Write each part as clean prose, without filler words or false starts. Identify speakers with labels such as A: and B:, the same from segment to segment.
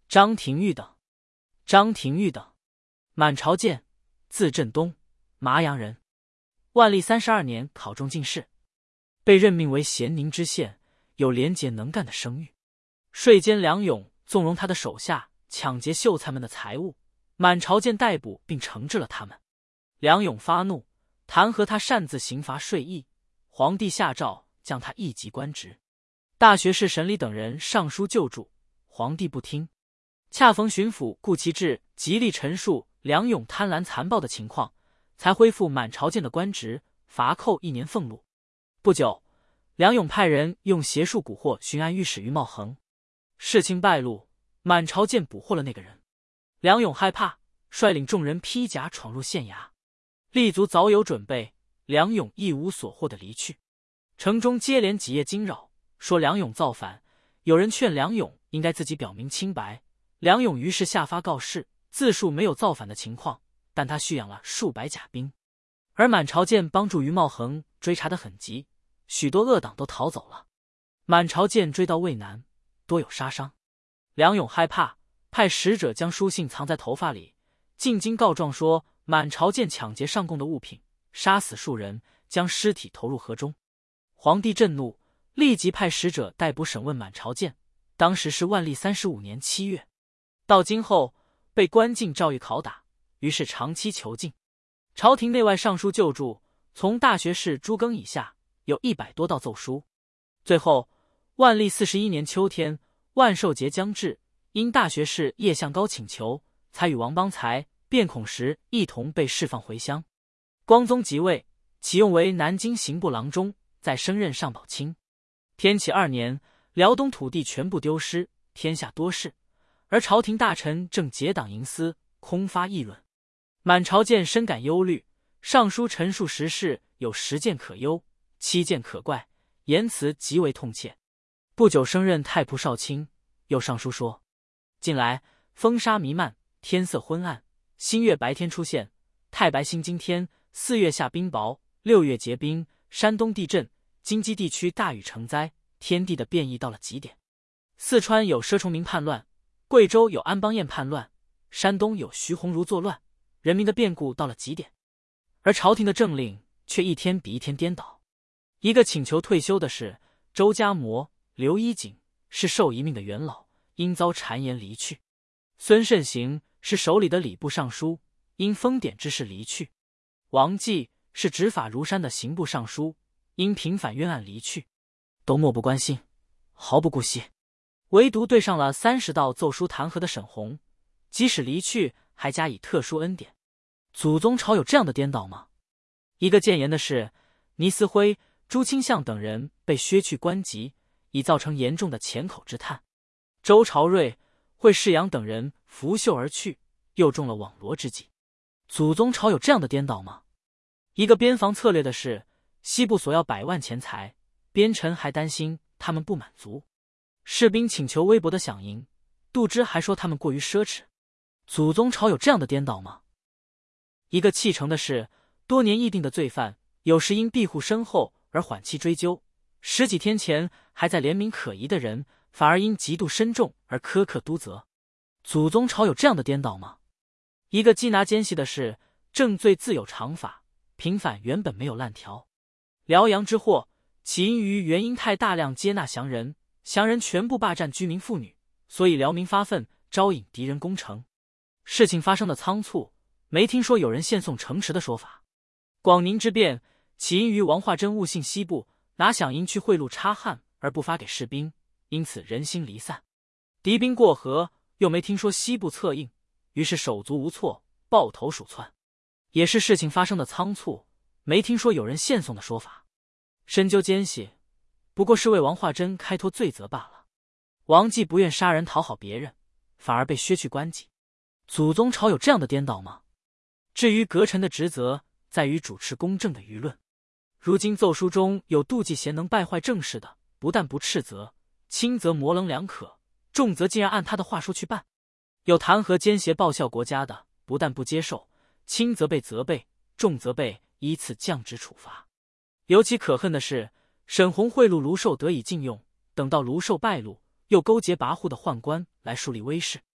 A: 张廷玉等。张廷玉等，满朝监，字振东，麻阳人。万历32年考中进士，被任命为咸宁知县，有廉洁能干的声誉。税监梁永纵容他的手下抢劫秀才们的财物，满朝监逮捕并惩治了他们。梁永发怒，弹劾他擅自刑罚税役，皇帝下诏将他一级官职。大学士沈礼等人上书救助，皇帝不听。恰逢巡抚顾其志极力陈述梁永贪婪残暴的情况，才恢复满朝监的官职，罚扣1年俸禄。不久，梁永派人用邪术蛊惑巡按御史于茂恒，事情败露，满朝监捕获了那个人。梁永害怕，率领众人披甲闯入县衙，立足早有准备，梁永一无所获的离去。城中接连几夜惊扰，说梁永造反，有人劝梁永应该自己表明清白。梁永于是下发告示，自述没有造反的情况，但他蓄养了数百甲兵。而满朝监帮助于茂恒追查得很急，许多恶党都逃走了。满朝监追到渭南，多有杀伤。梁永害怕，派使者将书信藏在头发里，进京告状说满朝监抢劫上贡的物品，杀死数人，将尸体投入河中。皇帝震怒，立即派使者逮捕审问满朝监。当时是万历35年7月。到京后被关进诏狱拷打，于是长期囚禁。朝廷内外上书救助，从大学士朱庚以下有100多道奏书。最后万历41年秋天，万寿节将至，因大学士叶向高请求，才与王邦才、卞孔时一同被释放回乡。光宗即位，启用为南京刑部郎中，再升任上宝卿。天启2年，辽东土地全部丢失，天下多事，而朝廷大臣正结党营私，空发议论。满朝监深感忧虑，上书陈述时事有10件可忧，7件可怪，言辞极为痛切。不久升任太仆少卿，又上书说：近来风沙弥漫，天色昏暗，新月白天出现，太白星惊天，4月下冰雹，6月结冰，山东地震，京畿地区大雨成灾，天地的变异到了极点。四川有佘崇明叛乱，贵州有安邦彦叛乱，山东有徐鸿儒作乱，人民的变故到了极点。而朝廷的政令却一天比一天颠倒。一个请求退休的是周家谟、刘一景，是受遗命的元老，因遭谗言离去。孙慎行是守礼的礼部尚书，因封典之事离去。王继是执法如山的刑部尚书，因平反冤案离去。都漠不关心，毫不顾惜，唯独对上了30道奏书弹劾的沈弘，即使离去还加以特殊恩典。祖宗朝有这样的颠倒吗？一个谏言的是倪思辉、朱清相等人被削去官级，已造成严重的浅口之叹。周朝瑞、惠世阳等人拂袖而去，又中了网罗之计。祖宗朝有这样的颠倒吗？一个边防策略的是西部索要100万钱财，边臣还担心他们不满足，士兵请求微薄的饷银，杜之还说他们过于奢侈。祖宗朝有这样的颠倒吗？一个弃城的是多年议定的罪犯，有时因庇护深厚而缓期追究，10几天前还在怜悯可疑的人，反而因极度深重而苛刻督责。祖宗朝有这样的颠倒吗？一个缉拿奸细的是正罪自有常法，平反原本没有滥条。辽阳之祸起因于元英泰大量接纳降人，降人全部霸占居民妇女，所以辽民发愤，招引敌人攻城。事情发生的仓促，没听说有人献送城池的说法。广宁之变起因于王化贞误信西部拿饷银去贿赂察汉而不发给士兵，因此人心离散。敌兵过河，又没听说西部策应，于是手足无措，抱头鼠窜。也是事情发生的仓促，没听说有人献送的说法。深究奸细，不过是为王化贞开脱罪责罢了。王继不愿杀人讨好别人，反而被削去官级。祖宗朝有这样的颠倒吗？至于阁臣的职责，在于主持公正的舆论。如今奏书中有妒忌贤能败坏政事的，不但不斥责，轻则模棱两可，重则竟然按他的话说去办；有弹劾奸邪报效国家的，不但不接受，轻则被责备，重则被依次降职处罚。尤其可恨的是，沈弘贿赂卢寿得以禁用，等到卢寿败露，又勾结跋扈的宦官来树立威势。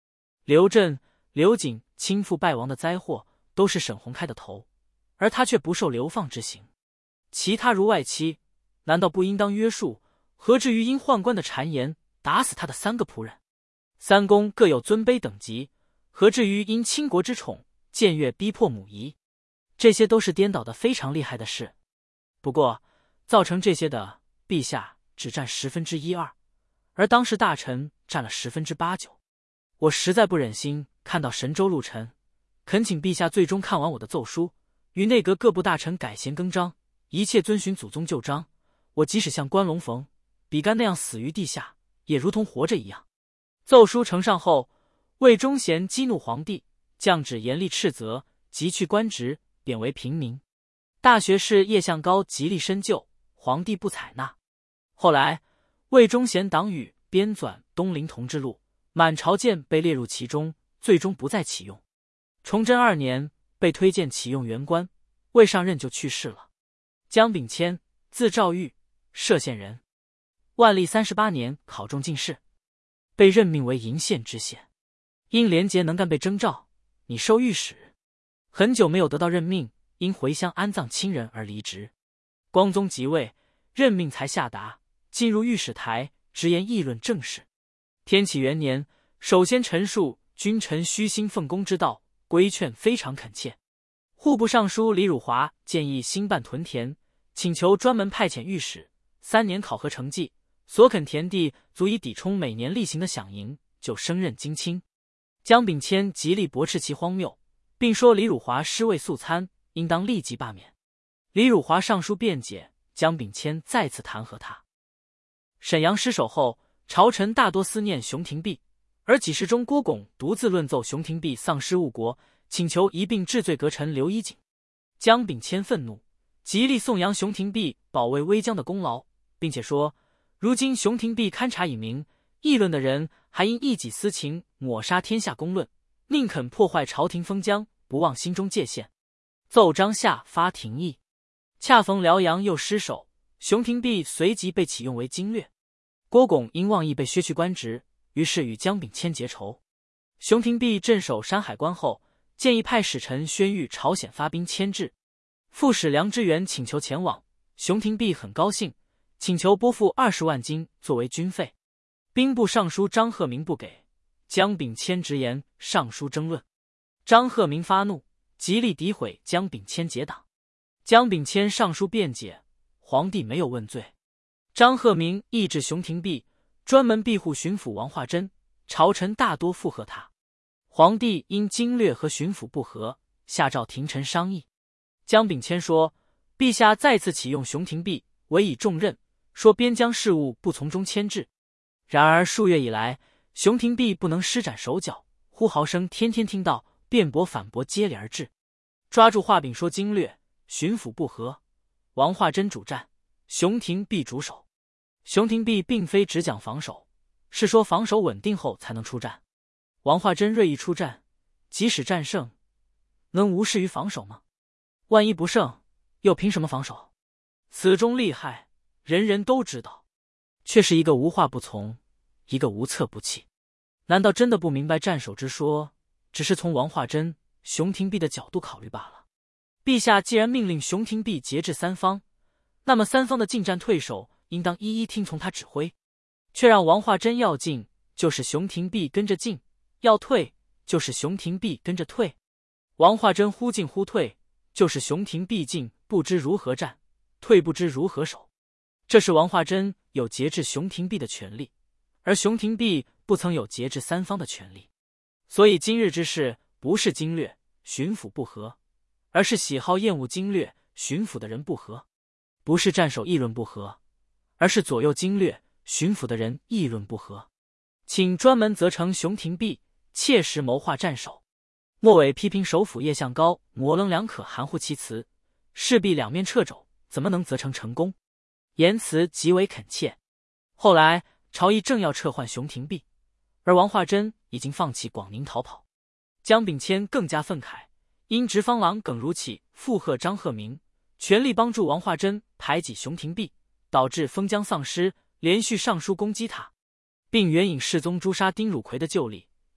A: 刘震、刘瑾倾覆败亡的灾祸都是沈弘开的头，而他却不受流放之刑。其他如外戚，难道不应当约束？何至于因宦官的谗言打死他的3个仆人？三公各有尊卑等级，何至于因倾国之宠僭越逼迫母仪？这些都是颠倒的非常厉害的事。不过造成这些的，陛下只占1/2，而当时大臣占了8%-9%。我实在不忍心看到神州陆沉，恳请陛下最终看完我的奏书，与内阁各部大臣改弦更张，一切遵循祖宗旧章。我即使像关龙逢、比干那样死于地下，也如同活着一样。奏书呈上后，魏忠贤激怒皇帝，降旨严厉斥责，即去官职，贬为平民。大学士叶向高极力深究，皇帝不采纳。后来魏忠贤党羽编纂东陵同治录，满朝舰被列入其中，最终不再启用。崇祯2年被推荐启用员官，未上任就去世了。江秉谦，字兆玉，歙县人。万历38年考中进士，被任命为鄞县知县。因廉洁能干被征召，拟授御史，很久没有得到任命，因回乡安葬亲人而离职。光宗即位，任命才下达，进入御史台，直言议论政事。天启元年，首先陈述君臣虚心奉公之道，规劝非常恳切。户部尚书李汝华建议兴办屯田，请求专门派遣御史，3年考核成绩，所垦田地足以抵充每年例行的饷银，就升任京卿。江秉谦极力驳斥其荒谬，并说李汝华失位素餐，应当立即罢免。李汝华上书辩解，江秉谦再次弹劾他。沈阳失守后，朝臣大多思念熊廷弼，而给事中郭拱独自论奏熊廷弼丧失误国，请求一并治罪革臣刘一景。江秉谦愤怒，极力颂扬熊廷弼保卫威江的功劳，并且说，如今熊廷弼勘察已明，议论的人还因一己私情抹杀天下公论，宁肯破坏朝廷封疆，不忘心中界限。奏章下发廷议。恰逢辽阳又失守，熊廷弼随即被启用为经略。郭拱因妄议被削去官职，于是与江秉谦结仇。熊廷弼镇守山海关后，建议派使臣宣谕朝鲜发兵牵制。副使梁之源请求前往，熊廷弼很高兴，请求拨付20万金作为军费。兵部尚书张鹤鸣不给，江秉谦直言上书争论。张鹤鸣发怒，极力诋毁江秉谦结党。江秉谦上书辩解，皇帝没有问罪。张鹤鸣抑制熊廷弼，专门庇护巡抚王化贞，朝臣大多附和他。皇帝因经略和巡抚不和，下诏廷臣商议。江秉谦说，陛下再次启用熊廷弼，委以重任，说边疆事务不从中牵制。然而数月以来，熊廷弼不能施展手脚，呼号声天天听到，辩驳反驳接连而至。抓住画柄说经略、巡抚不和，王化贞主战，熊廷弼主守。熊廷弼并非只讲防守，是说防守稳定后才能出战。王化贞锐意出战，即使战胜，能无视于防守吗？万一不胜，又凭什么防守？此中利害，人人都知道，却是一个无话不从，一个无策不弃。难道真的不明白战守之说，只是从王化贞、熊廷弼的角度考虑罢了？陛下既然命令熊廷弼节制三方，那么三方的进战退守应当一一听从他指挥，却让王化贞要进，就是熊廷弼跟着进；要退，就是熊廷弼跟着退。王化贞忽进忽退，就是熊廷弼进不知如何战，退不知如何守。这是王化贞有节制熊廷弼的权利，而熊廷弼不曾有节制三方的权利。所以今日之事不是经略、巡抚不和，而是喜好厌恶经略、巡抚的人不和；不是战守议论不和，而是左右经略、巡抚的人议论不和。请专门责成熊廷弼切实谋划战守。末尾批评首辅叶向高模棱两可，含糊其辞，势必两面掣肘，怎么能责成成功？言辞极为恳切。后来朝议正要撤换熊廷弼，而王化贞已经放弃广宁逃跑。江秉谦更加愤慨，因直方郎耿如起附和张鹤鸣，全力帮助王化贞排挤熊廷弼，导致封疆丧失，连续上书攻击他，并援引世宗诛杀丁汝奎的旧例，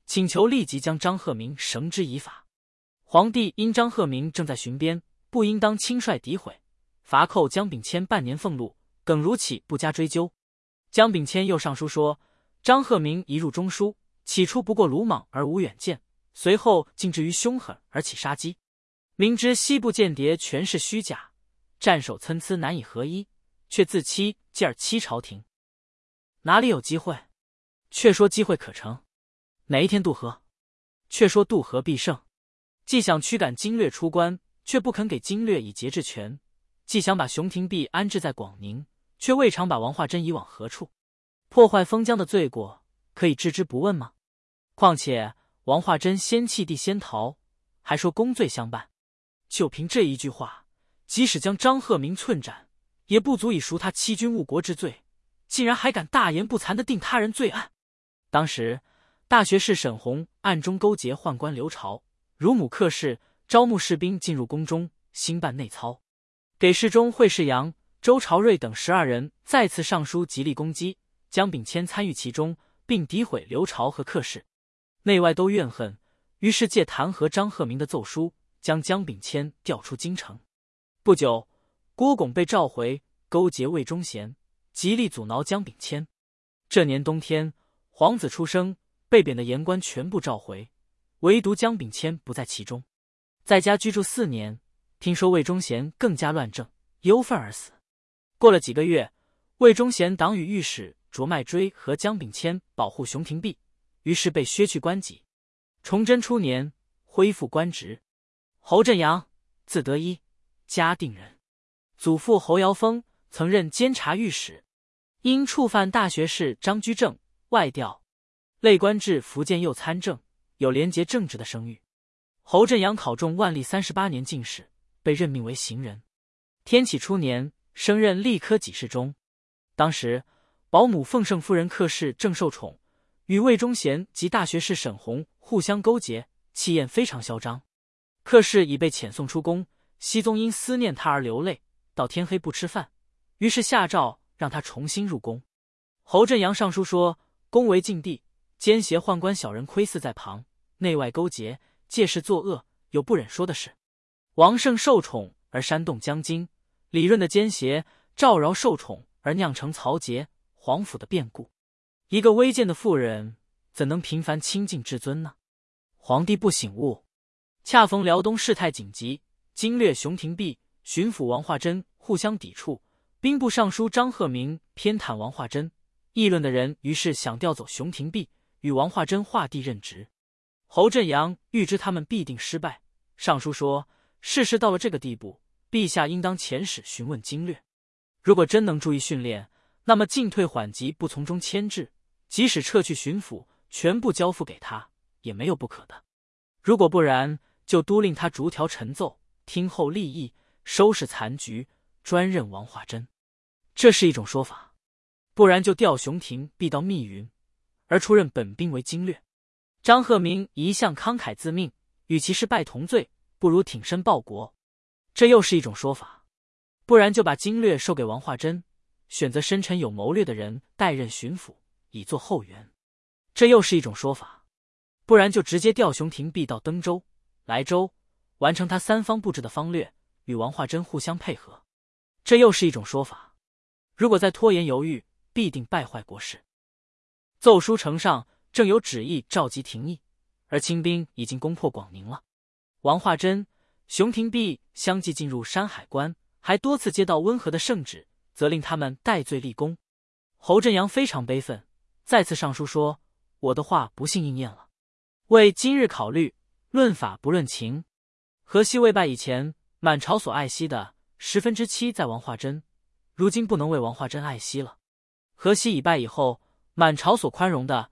A: 请求立即将张鹤鸣绳之以法。皇帝因张鹤鸣正在巡边，不应当轻率诋毁，罚扣江秉谦半年俸禄，耿如起不加追究。江秉谦又上书说，张鹤鸣一入中书，起初不过鲁莽而无远见，随后竟至于凶狠而起杀机。明知西部间谍全是虚假，战守参差难以合一，却自欺继而欺朝廷。哪里有机会？却说机会可成。哪一天渡河？却说渡河必胜。既想驱赶经略出关，却不肯给经略以节制权；既想把熊廷弼安置在广宁，却未尝把王化贞移往何处。破坏封疆的罪过，可以置之不问吗？况且王化贞先弃地先逃，还说公罪相伴，就凭这一句话，即使将张鹤鸣寸斩，也不足以赎他欺君误国之罪，竟然还敢大言不惭地定他人罪案。当时大学士沈弘暗中勾结宦官刘朝、乳母客氏，招募士兵进入宫中，兴办内操，给事中惠世阳、周朝瑞等12人再次上书极力攻击，江秉谦参与其中，并诋毁刘朝和客氏，内外都怨恨，于是借弹劾张鹤鸣的奏书，将江秉谦调出京城。不久，郭拱被召回，勾结魏忠贤，极力阻挠江秉谦。这年冬天，皇子出生，被贬的言官全部召回，唯独江秉谦不在其中。在家居住4年，听说魏忠贤更加乱政，忧愤而死。过了几个月，魏忠贤党羽御史卓迈追和江秉谦保护熊廷弼，于是被削去官籍。崇祯初年，恢复官职。侯振阳，字德一，嘉定人，祖父侯尧峰曾任监察御史，因触犯大学士张居正，外调，累官至福建右参政，有廉洁正直的声誉。侯振阳考中万历38年进士，被任命为行人。天启初年，升任吏科给事中。当时保姆奉圣夫人客氏正受宠，与魏忠贤及大学士沈弘互相勾结，气焰非常嚣张。客氏已被遣送出宫，熹宗因思念他而流泪，到天黑不吃饭，于是下诏让他重新入宫。侯振阳上书说，宫为禁地，奸邪宦官小人窥伺在旁，内外勾结，借势作恶，有不忍说的事。王胜受宠而煽动江津，李润的奸邪，赵饶受宠而酿成曹节、皇甫的变故。一个微贱的妇人，怎能频繁亲近至尊呢？皇帝不醒悟，恰逢辽东事态紧急，经略熊廷弼、巡抚王化贞互相抵触，兵部尚书张鹤鸣偏袒王化贞，议论的人于是想调走熊廷弼，与王化贞划地任职。侯振阳预知他们必定失败，上书说，事事到了这个地步，陛下应当遣使询问经略。如果真能注意训练，那么进退缓急不从中牵制，即使撤去巡抚，全部交付给他，也没有不可的。如果不然，就督令他逐条陈奏，听候立议，收拾残局，专任王化贞。这是一种说法。不然就调熊廷弼到密云，而出任本兵为经略。张鹤鸣一向慷慨自命，与其失败同罪，不如挺身报国。这又是一种说法。不然就把经略授给王化贞，选择深沉有谋略的人代任巡抚，以作后援。这又是一种说法。不然就直接调熊廷弼到登州、莱州，完成他3方布置的方略，与王化贞互相配合。这又是一种说法。如果再拖延犹豫，必定败坏国事。奏书呈上，正有旨意召集廷议，而清兵已经攻破广宁了。王化贞、熊廷弼相继进入山海关，还多次接到温和的圣旨，责令他们戴罪立功。侯振阳非常悲愤，再次上书说，我的话不幸应验了。为今日考虑，论法不论情。河西未败以前，满朝所爱惜的7%在王化贞，如今不能为王化贞爱惜了。河西已败以后，满朝所宽容的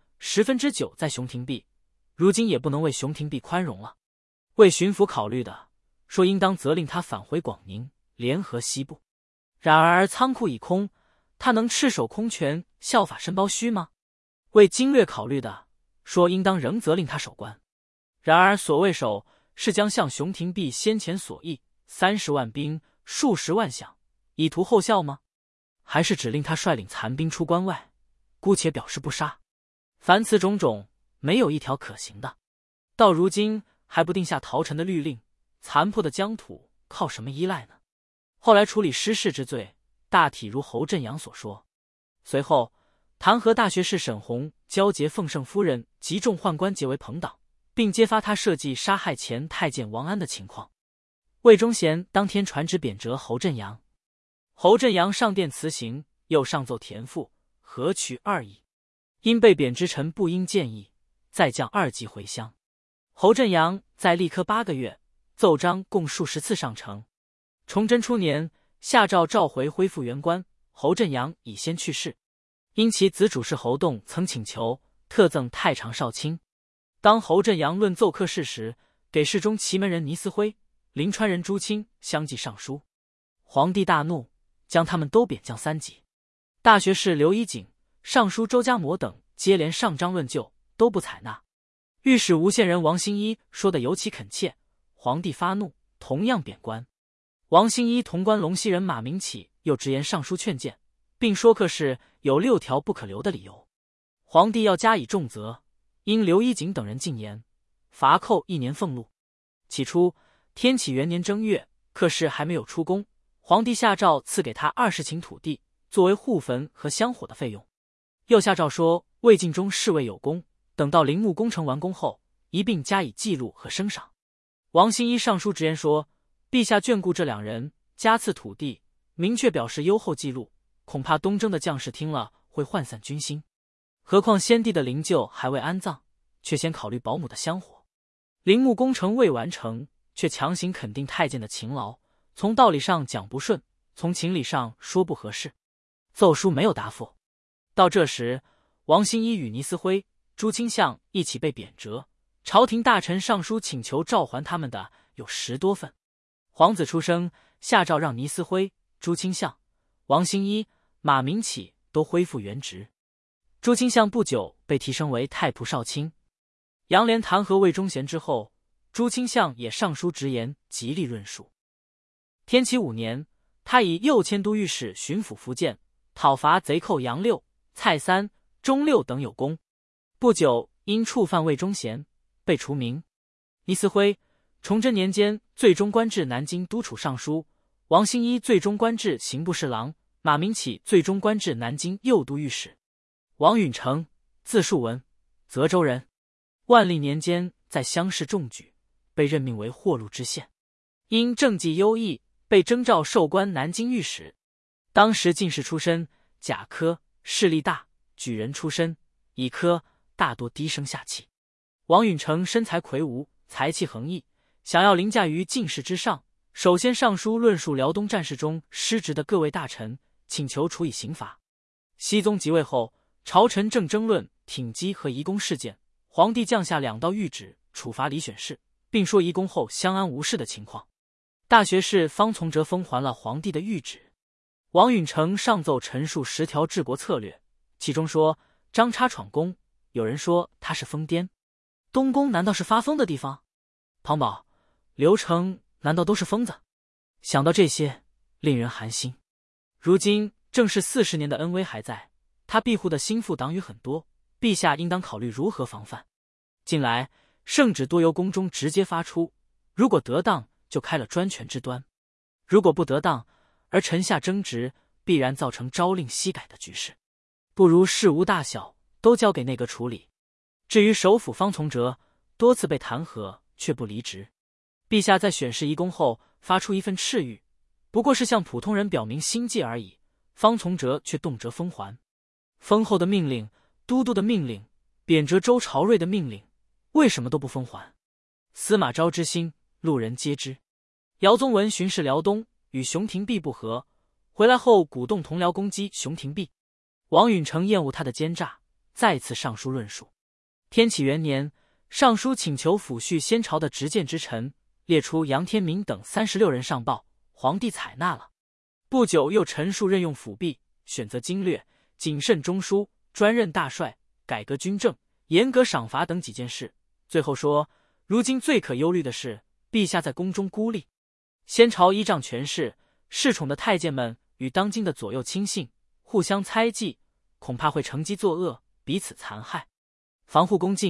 A: 9%在熊廷弼，如今也不能为熊廷弼宽容了。为巡抚考虑的，说应当责令他返回广宁，联合西部。然而仓库已空，他能赤手空拳效法申包胥吗？为经略考虑的，说应当仍责令他守关。然而所谓守，是将像熊廷弼先前所议30万兵、数十万饷，以图后效吗？还是只令他率领残兵出关外，姑且表示不杀？凡此种种， 没有一条可行的。到如今还不定下逃城的律令，残破的疆土靠什么依赖呢？后来处理失事之罪，大体如侯振阳所说。随后弹劾大学士沈弘交结奉圣夫人及众宦官结为朋党，并揭发他设计杀害前太监王安的情况。魏忠贤当天传旨贬谪侯振阳，侯振阳上殿辞行，又上奏田赋，何取二意？因被贬之臣不应建议，再降2级回乡。侯振阳在历科8个月，奏章共数十次上呈。崇祯初年，下诏召回恢复原官，侯振阳已先去世。因其子主事侯栋曾请求特赠太常少卿。当侯振阳论奏课事时，给侍中祁门人倪思辉、临川人朱清相继上书。皇帝大怒，将他们都贬降3级。大学士刘一景、尚书周家谟等接连上章论旧，都不采纳。御史吴县人王兴一说得尤其恳切，皇帝发怒，同样贬官。王兴一同关陇西人马明启又直言上书劝谏，并说课事有6条不可留的理由，皇帝要加以重责。因刘一景等人进言，罚扣1年俸禄。起初天启元年正月，课事还没有出宫，皇帝下诏赐给他20顷土地，作为护坟和香火的费用。又下诏说魏晋中侍卫有功，等到陵墓工程完工后，一并加以记录和升赏。王兴一上书直言说，陛下眷顾这2人，加赐土地，明确表示优厚记录，恐怕东征的将士听了会涣散军心。何况先帝的灵柩还未安葬，却先考虑保姆的香火；陵墓工程未完成，却强行肯定太监的勤劳，从道理上讲不顺，从情理上说不合适。奏书没有答复。到这时，王兴一与倪思辉、朱清相一起被贬谪，朝廷大臣上书请求召还他们的有10多份。皇子出生，下诏让倪思辉、朱清相、王兴一、马明启都恢复原职。朱清相不久被提升为太仆少卿。杨涟弹劾魏忠贤之后，朱清相也上书直言极力论述。天启5年，他以右迁都御史巡抚福建，讨伐贼寇杨六、蔡三、钟六等有功。不久因触犯魏忠贤，被除名。倪思辉崇祯年间最终官至南京督处尚书，王兴一最终官至刑部侍郎，马明启最终官至南京右都御史。王允成，字树文，泽州人。万历年间在乡试中举，被任命为霍禄知县。因政绩优异，被征召授官南京御史。当时进士出身，甲科，势力大；举人出身，乙科，大多低声下气。王允成身材魁梧，才气横溢，想要凌驾于进士之上，首先上书论述辽东战事中失职的各位大臣，请求处以刑罚。熹宗即位后，朝臣正争论挺击和移宫事件，皇帝降下2道谕旨处罚李选侍，并说移宫后相安无事的情况。大学士方从哲封还了皇帝的谕旨。王允成上奏陈述10条治国策略，其中说张叉闯宫，有人说他是疯癫。东宫难道是发疯的地方？庞宝、刘成难道都是疯子？想到这些，令人寒心。如今正是40年的恩威还在，他庇护的心腹党羽很多，陛下应当考虑如何防范。近来圣旨多由宫中直接发出，如果得当就开了专权之端，如果不得当而臣下争执，必然造成朝令夕改的局势。不如事无大小都交给内阁处理。至于首辅方从哲，多次被弹劾却不离职，陛下在选侍移宫后发出一份敕谕，不过是向普通人表明心迹而已，方从哲却动辄封还。封后的命令、都督的命令、贬谪周朝瑞的命令，为什么都不封还？司马昭之心，路人皆知。姚宗文巡视辽东，与熊廷弼不和，回来后鼓动同僚攻击熊廷弼。王允成厌恶他的奸诈，再次上书论述。天启元年，上书请求抚恤先朝的执剑之臣，列出杨天明等36人上报，皇帝采纳了。不久又陈述任用辅弼，选择经略，谨慎中书，专任大帅，改革军政，严格赏罚等几件事。最后说，如今最可忧虑的是陛下在宫中孤立，先朝依仗权势，恃宠的太监们与当今的左右亲信互相猜忌，恐怕会乘机作恶，彼此残害。防护宫禁，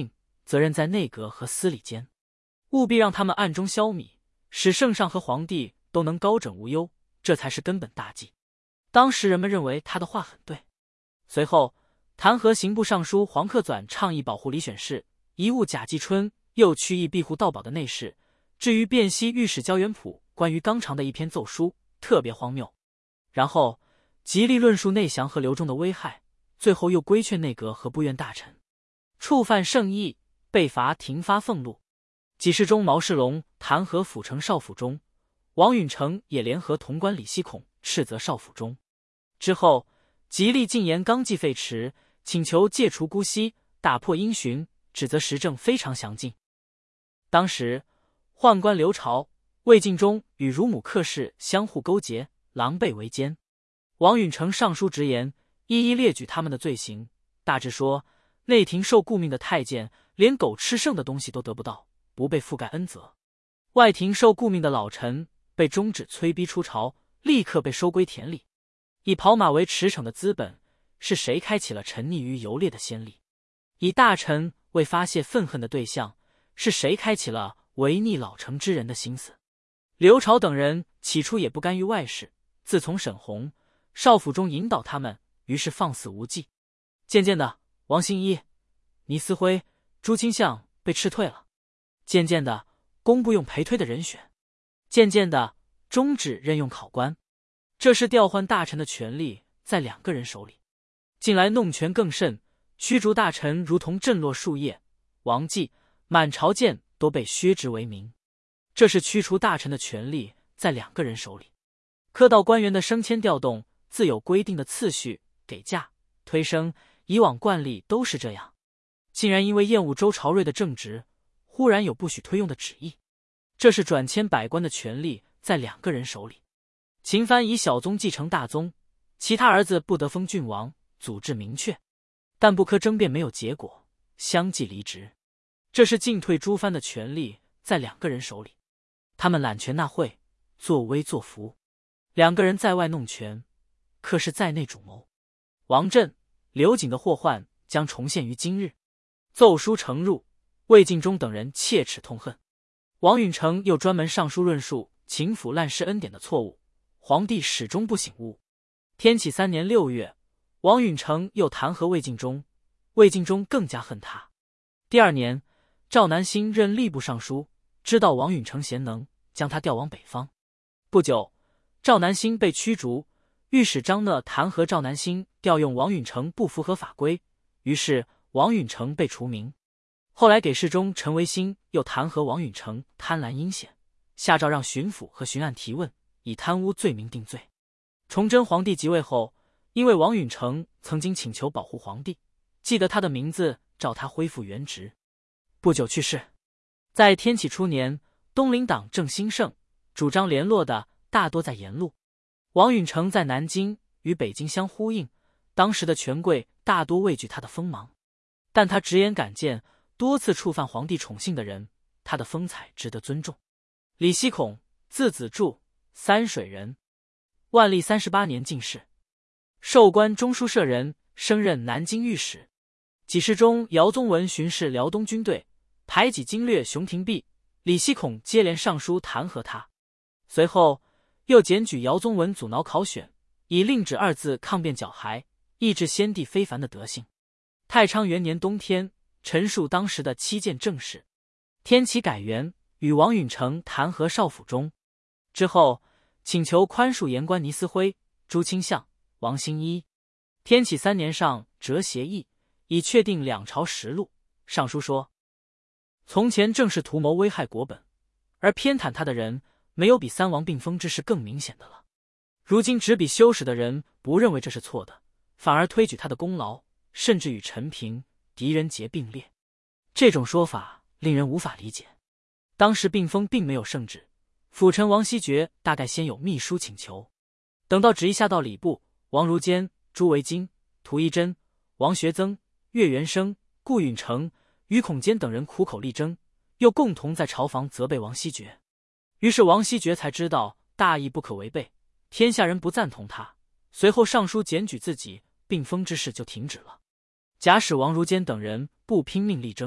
A: 责任在内阁和司礼监，务必让他们暗中消弭，使圣上和皇帝都能高枕无忧，这才是根本大计。当时人们认为他的话很对。随后弹劾刑部尚书黄克纂倡议保护李选侍，贻误贾季春，又曲意庇护盗宝的内侍。至于汴西御史焦元溥关于纲常的一篇奏书，特别荒谬。然后极力论述内降和刘忠的危害，最后又规劝内阁和部院大臣触犯圣意，被罚停发俸禄。给事中毛世龙弹劾辅丞少府中，王允成也联合潼关李希孔斥责少府中。之后极力进言纲纪废弛，请求戒除姑息，打破因循，指责时政非常详尽。当时宦官刘朝、魏晋中与乳母客氏相互勾结，狼狈为奸。王允成上书直言，一一列举他们的罪行，大致说内廷受顾命的太监连狗吃剩的东西都得不到，不被覆盖恩泽；外廷受顾命的老臣被终止催逼出朝，立刻被收归田里。以跑马为驰骋的资本，是谁开启了沉溺于游猎的先例？以大臣为发泄愤恨的对象，是谁开启了违逆老成之人的心思？刘朝等人起初也不干预外事，自从沈弘、少府中引导他们，于是放肆无忌。渐渐的，王兴一、倪思辉、朱清相被斥退了；渐渐的，工部用陪推的人选；渐渐的，终止任用考官。这是调换大臣的权力在2个人手里。近来弄权更甚，驱逐大臣如同震落树叶，王继、满朝见都被削职为民。这是驱除大臣的权力在2个人手里。科道官员的升迁调动自有规定的次序，给价、推升，以往惯例都是这样。竟然因为厌恶周朝瑞的正直，忽然有不许推用的旨意。这是转迁百官的权力在2个人手里。秦藩以小宗继承大宗，其他儿子不得封郡王，祖制明确，但不可争辩没有结果，相继离职。这是进退诸藩的权力在2个人手里。他们揽权纳贿，作威作福。2个人在外弄权，可是在内主谋。王振、刘瑾的祸患将重现于今日。奏书呈入，魏晋中等人切齿痛恨。王允成又专门上书论述秦府滥施恩典的错误，皇帝始终不醒悟。天启3年6月，王允成又弹劾魏晋中，魏晋中更加恨他。第2年，赵南星任吏部尚书，知道王允成贤能，将他调往北方。不久，赵南星被驱逐，御史张讷弹劾赵南星调用王允成不符合法规，于是王允成被除名。后来给事中陈维新又弹劾王允成贪婪阴险，下诏让巡抚和巡按提问，以贪污罪名定罪。崇祯皇帝即位后，因为王允成曾经请求保护皇帝，记得他的名字，召他恢复原职。不久去世。在天启初年，东林党正兴盛，主张联络的大多在沿路。王允成在南京与北京相呼应，当时的权贵大多畏惧他的锋芒，但他直言敢谏，多次触犯皇帝宠幸的人，他的风采值得尊重。李希孔，字子柱，三水人，万历38年进士，授官中书舍人，升任南京御史。给事中姚宗文巡视辽东军队，排挤经略熊廷弼，李希孔接连上书弹劾他。随后又检举姚宗文阻挠考选，以令旨2字抗辩狡猾，抑制先帝非凡的德性。太昌元年冬天，陈述当时的7件政事。天启改元，与王允成弹劾少府中。之后请求宽恕言官倪思辉、朱清相、王兴一。天启3年上折协议，以确定两朝实录。上书说，从前正是图谋危害国本，而偏袒他的人，没有比3王并封之事更明显的了。如今执笔修史的人不认为这是错的，反而推举他的功劳，甚至与陈平、狄仁杰并列。这种说法令人无法理解。当时并封并没有圣旨，辅臣王希爵大概先有密书请求，等到旨意下到礼部，王如坚、朱维金、涂一真、王学增、岳元生、顾允成、于孔坚等人苦口力争，又共同在朝房责备王希爵。于是王希爵才知道大义不可违背，天下人不赞同他，随后上书检举自己，并封之事就停止了。假使王如坚等人不拼命力争，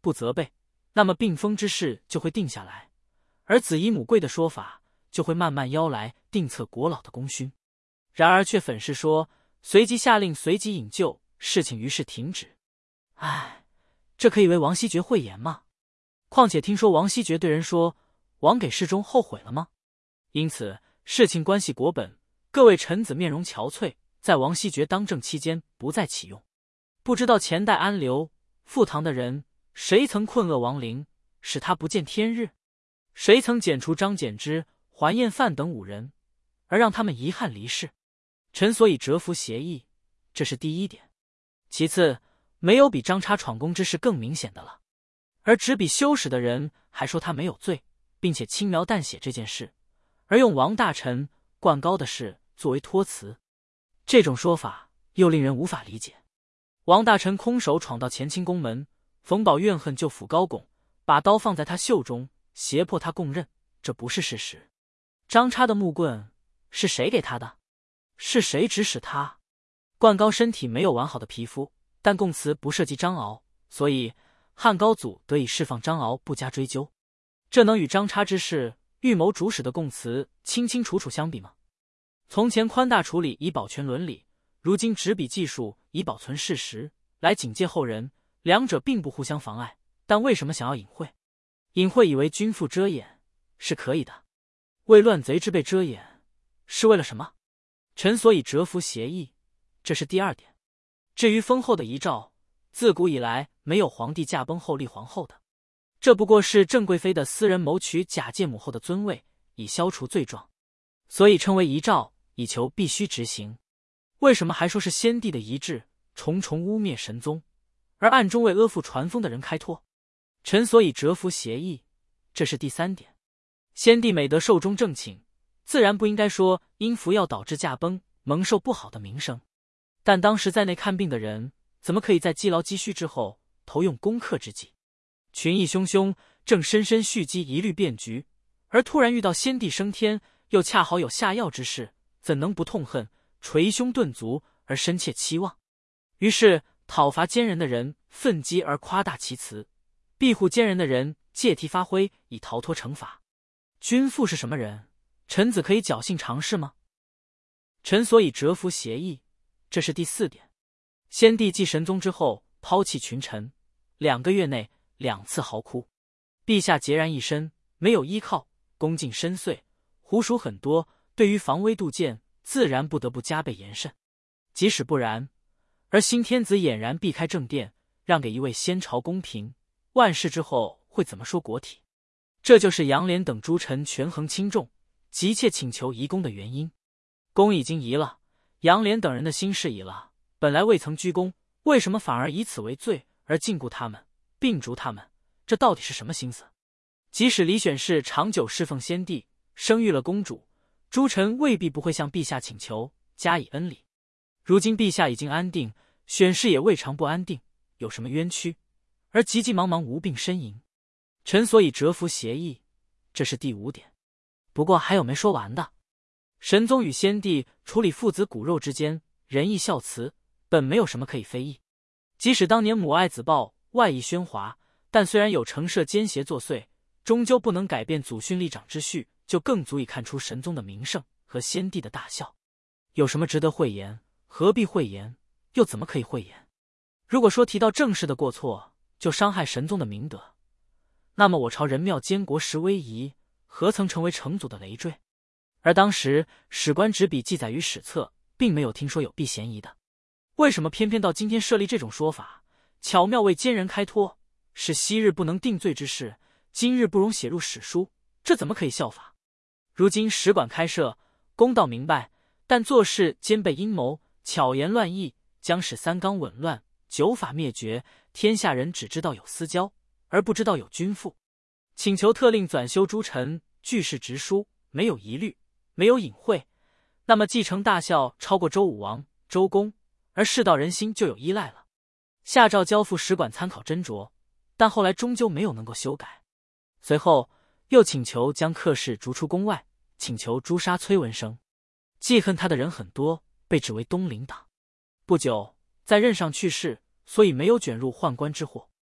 A: 不责备，那么并封之事就会定下来，而子以母贵的说法就会慢慢邀来定策国老的功勋。然而却粉饰说，随即下令随即引咎，事情于是停止。唉，这可以为王希爵讳言吗？况且听说王希爵对人说，王给事中后悔了吗？因此事情关系国本，各位臣子面容憔悴，在王希爵当政期间不再启用。不知道前代安刘、傅唐的人，谁曾困厄王陵，使他不见天日？谁曾剪除张柬之、桓彦范等5人，而让他们遗憾离世？臣所以折服协议，这是第一点。其次，没有比张叉闯宫之事更明显的了。而执笔修史的人还说他没有罪，并且轻描淡写这件事，而用王大臣、灌高的事作为托词，这种说法又令人无法理解。王大臣空手闯到乾清宫门，冯保怨恨就抚高拱，把刀放在他袖中，胁迫他供认，这不是事实。张叉的木棍是谁给他的？是谁指使他？灌高身体没有完好的皮肤，但供词不涉及张敖，所以汉高祖得以释放张敖，不加追究。这能与张叉之事预谋主使的供词清清楚楚相比吗？从前宽大处理以保全伦理，如今执笔技术以保存事实，来警戒后人，两者并不互相妨碍，但为什么想要隐晦？隐晦以为君父遮掩是可以的，为乱贼之辈遮掩是为了什么？臣所以折服协议，这是第二点。至于封后的遗诏，自古以来没有皇帝驾崩后立皇后的，这不过是郑贵妃的私人谋取假借母后的尊位，以消除罪状，所以称为遗诏，以求必须执行。为什么还说是先帝的遗志，重重污蔑神宗，而暗中为阿父传封的人开脱？臣所以折服协议，这是第三点。先帝每得寿终正寝，自然不应该说因服药导致驾崩，蒙受不好的名声。但当时在内看病的人，怎么可以在积劳积虚之后投用攻克之计？群议汹汹，正深深蓄积疑虑变局，而突然遇到先帝升天，又恰好有下药之事，怎能不痛恨，捶胸顿足而深切期望？于是讨伐奸人的人愤激而夸大其词，庇护奸人的人借题发挥，以逃脱惩罚。君父是什么人？臣子可以侥幸尝试吗？臣所以折服协议，这是第四点。先帝继神宗之后抛弃群臣，2个月内2次嚎哭，陛下孑然一身，没有依靠，功尽深邃，狐鼠很多，对于防微杜渐，自然不得不加倍严慎。即使不然，而新天子俨然避开正殿，让给一位先朝公平，万世之后会怎么说国体？这就是杨涟等诸臣权衡轻重，急切请求移宫的原因。宫已经移了，杨涟等人的心事已了，本来未曾居宫，为什么反而以此为罪而禁锢他们，并逐他们？这到底是什么心思？即使李选侍长久侍奉先帝，生育了公主，诸臣未必不会向陛下请求加以恩礼。如今陛下已经安定，选侍也未尝不安定，有什么冤屈？而急急忙忙无病呻吟，臣所以折服协议，这是第5点。不过还有没说完的。神宗与先帝处理父子骨肉之间仁义孝慈，本没有什么可以非议。即使当年母爱子报外溢喧哗，但虽然有承赦奸邪作祟，终究不能改变祖训立长之序，就更足以看出神宗的名圣和先帝的大孝。有什么值得讳言？何必讳言？又怎么可以讳言？如果说提到正室的过错就伤害神宗的明德，那么我朝人庙监国时威仪，何曾成为成祖的累赘？而当时史官执笔记载于史册，并没有听说有避嫌疑的，为什么偏偏到今天设立这种说法，巧妙为奸人开脱，是昔日不能定罪之事，今日不容写入史书，这怎么可以效法？如今史馆开设，公道明白，但做事兼备阴谋，巧言乱议，将使三纲紊乱，九法灭绝，天下人只知道有私交，而不知道有君父。请求特令纂修诸臣据事直书，没有疑虑，没有隐晦，那么继承大孝超过周武王、周公，而世道人心就有依赖了。下诏交付史馆参考斟酌，但后来终究没有能够修改。随后又请求将客氏逐出宫外，请求诛杀崔文生。记恨他的人很多，被指为东林党。不久在任上去世，所以没有卷入宦官之祸。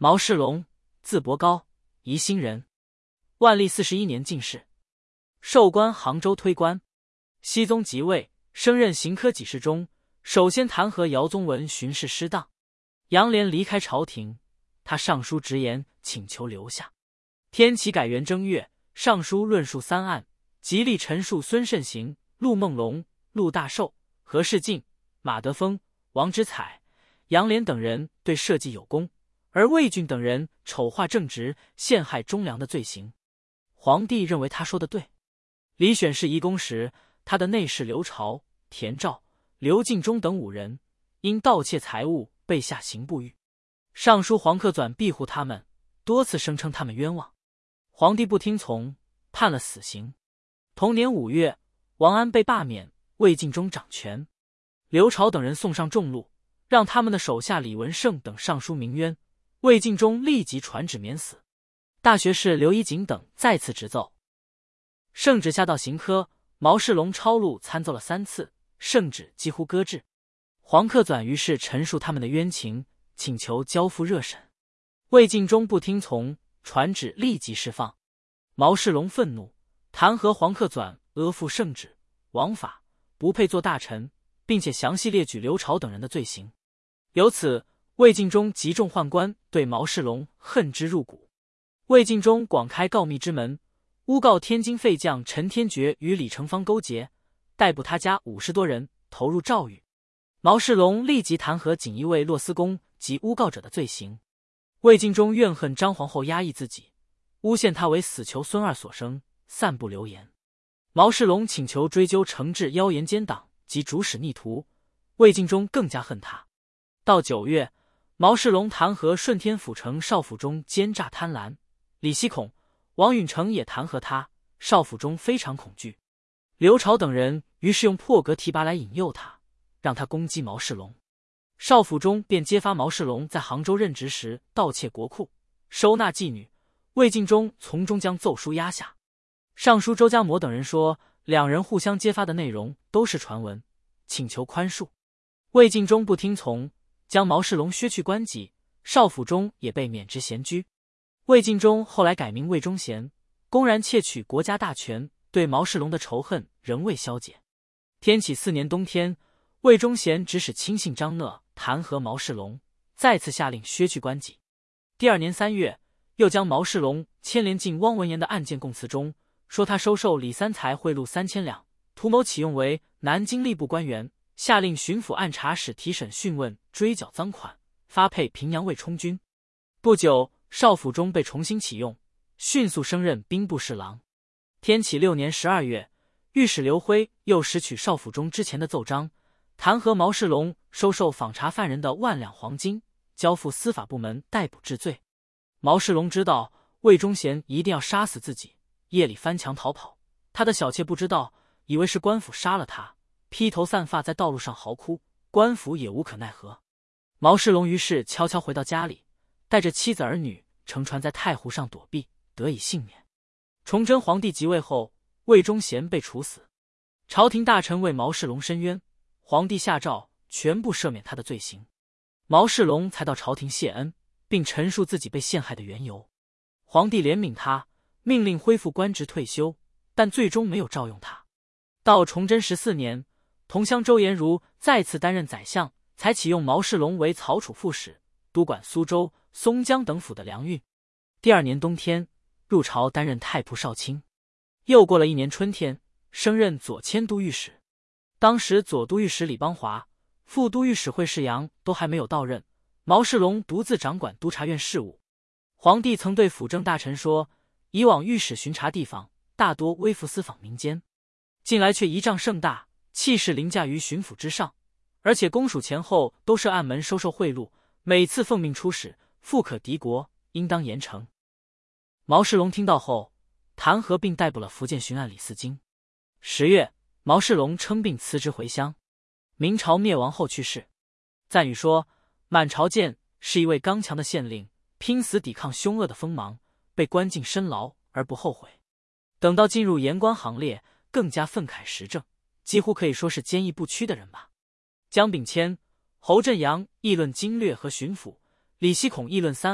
A: 毛世龙，字伯高，宜兴人。万历41年进士，授官杭州推官。熹宗即位，升任刑科给事中，首先弹劾姚宗文巡视失当。杨涟离开朝廷，他上书直言请求留下。天启改元正月，上书论述3案，极力陈述孙慎行、陆梦龙、陆大寿、何世进、马德丰、王之彩、杨涟等人对社稷有功，而魏俊等人丑化正直、陷害忠良的罪行。皇帝认为他说的对。李选侍移宫时，他的内侍刘朝、田肇、刘敬忠等5人因盗窃财物被下刑部狱。尚书黄克纂庇护他们，多次声称他们冤枉。皇帝不听从，判了死刑。同年5月，王安被罢免，魏敬忠掌权。刘朝等人送上重禄，让他们的手下李文胜等上书鸣冤，魏敬忠立即传旨免死。大学士刘一景等再次执奏，圣旨下到刑科，毛世龙抄录参奏了3次，圣旨几乎搁置。黄克纂于是陈述他们的冤情，请求交付热审。魏敬忠不听从，传旨立即释放。毛世龙愤怒，弹劾黄克纂阿附圣旨，枉法，不配做大臣，并且详细列举刘朝等人的罪行。由此，魏敬忠集众宦官对毛世龙恨之入骨。魏敬忠广开告密之门，诬告天津废将陈天觉与李成方勾结，逮捕他家50多人，投入诏狱。毛世龙立即弹劾锦衣卫骆思恭及诬告者的罪行。魏敬忠怨恨张皇后压抑自己，诬陷他为死囚孙二所生，散布流言。毛世龙请求追究惩治妖言奸党及主使逆徒，魏敬忠更加恨他。到9月，毛世龙弹劾顺天府城少府中奸诈贪婪，李希孔、王允成也弹劾他，少府中非常恐惧。刘朝等人于是用破格提拔来引诱他，让他攻击毛世龙。少府中便揭发毛世龙在杭州任职时盗窃国库，收纳妓女，魏敬忠从中将奏书压下。尚书周家谟等人说，2人互相揭发的内容都是传闻，请求宽恕。魏敬忠不听从，将毛世龙削去官籍，少府中也被免职闲居。魏敬忠后来改名魏忠贤，公然窃取国家大权，对毛世龙的仇恨仍未消解。天启4年冬天，魏忠贤指使亲信张讷弹劾毛世龙，再次下令削去官籍。第2年3月，又将毛世龙牵连进汪文言的案件供词中，说他收受李三才贿赂3000两，图谋启用为南京吏部官员，下令巡抚按察使提审讯问，追缴赃款，发配平阳卫充军。不久，少府中被重新启用，迅速升任兵部侍郎。天启6年12月，御史刘辉又拾取少府中之前的奏章，弹劾毛世龙收受访查犯人的1万两黄金，交付司法部门逮捕治罪。毛世龙知道魏忠贤一定要杀死自己，夜里翻墙逃跑，他的小妾不知道，以为是官府杀了他，披头散发在道路上嚎哭，官府也无可奈何。毛世龙于是悄悄回到家里，带着妻子儿女乘船在太湖上躲避，得以幸免。崇祯皇帝即位后，魏忠贤被处死。朝廷大臣为毛世龙申冤，皇帝下诏全部赦免他的罪行。毛世龙才到朝廷谢恩，并陈述自己被陷害的缘由。皇帝怜悯他，命令恢复官职退休，但最终没有召用他。到崇祯14年，同乡周延儒再次担任宰相，才启用毛世龙为曹楚副使，督管苏州、松江等府的粮运。第2年冬天，入朝担任太仆少卿。又过了1年春天，升任左迁都御史。当时左都御史李邦华、副都御史惠世阳都还没有到任，毛世龙独自掌管督察院事务。皇帝曾对辅政大臣说，以往御史巡查地方，大多微服私访民间，近来却仪仗盛大，气势凌驾于巡抚之上，而且公署前后都设暗门收受贿赂，每次奉命出使，富可敌国，应当严惩。毛世龙听到后，弹劾并逮捕了福建巡按李嗣京。10月，毛世龙称病辞职回乡。明朝灭亡后去世。赞语说，满朝健是一位刚强的县令，拼死抵抗凶恶的锋芒，被关进深牢而不后悔。等到进入言官行列，更加愤慨时政，几乎可以说是坚毅不屈的人吧。江秉谦、侯振阳议论经略和巡抚，李希孔议论3案，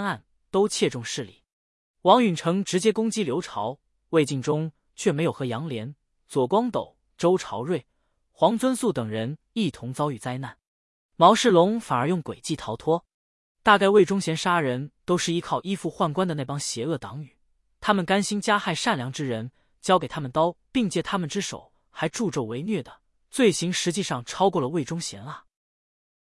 A: 都切中事理。王允成直接攻击刘朝，魏晋中却没有和杨涟、左光斗、周朝瑞、黄遵素等人一同遭遇灾难，毛世龙反而用诡计逃脱。大概魏忠贤杀人都是依靠依附宦官的那帮邪恶党羽，他们甘心加害善良之人，交给他们刀，并借他们之手，还助纣为虐的罪行，实际上超过了魏忠贤啊！